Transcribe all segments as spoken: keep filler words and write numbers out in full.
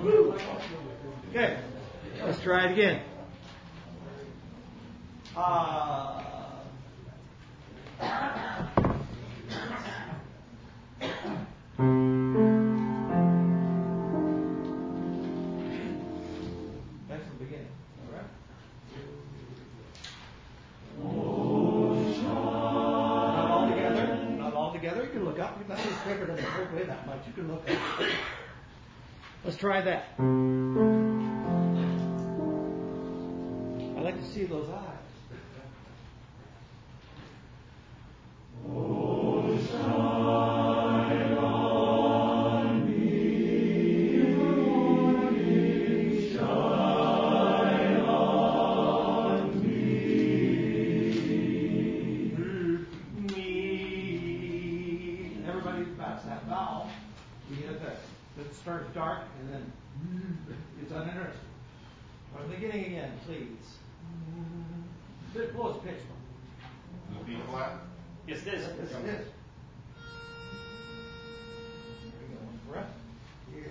Okay, let's try it again. Uh, That's the beginning. All right. Not all together. Not all together. You can look up. That little paper doesn't break away that much. You can look up. Let's try that. I like to see those eyes. Starts dark and then it's uninteresting. From the beginning again, please. Bit close pitch. The B flat? Yes, it is. Yes, it is. There we go. One breath. Here.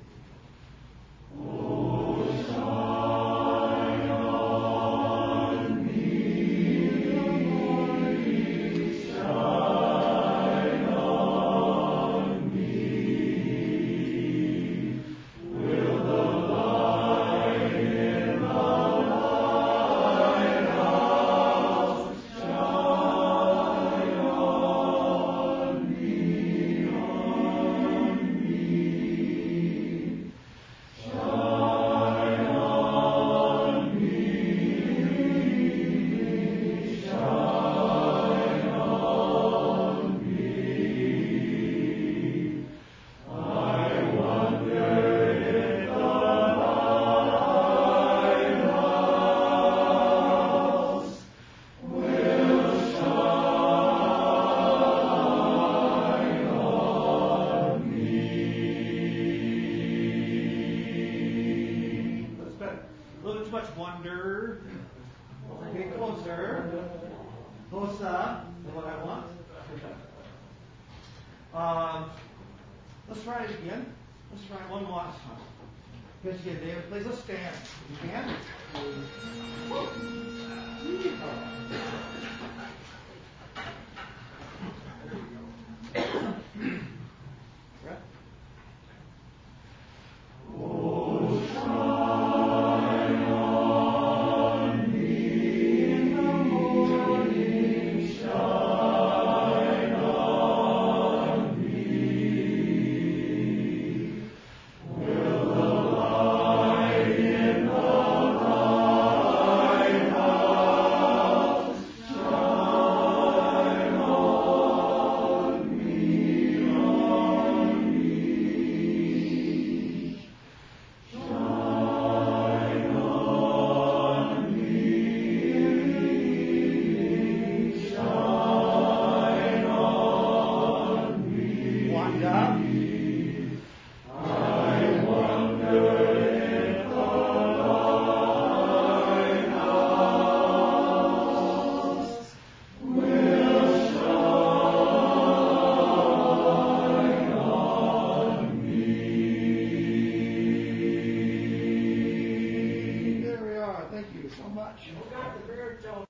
Wonder. Okay, closer. Closer to what I want. Um, let's try it again. Let's try it one last time. Pitch again, David. Please, let's stand. You can. Thank you so much.